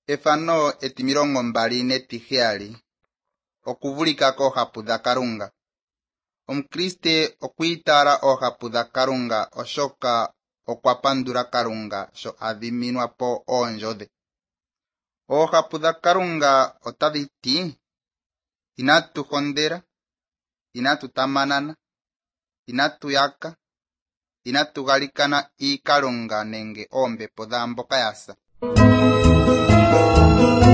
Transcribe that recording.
Efano etimirongo mbali netiheyali okuvulika koohapu dha Kalunga. Omukriste okwiitala oohapu dha Kalunga oshoka okwa pandula Kalunga sho adhiminwa po oonjo dhe. Oohapu dha Kalunga otadhiti: inatu hondela, inatu tamanana, inatu yaka, inatu galikana iikalunga nenge oombepo dhaamboka yasa.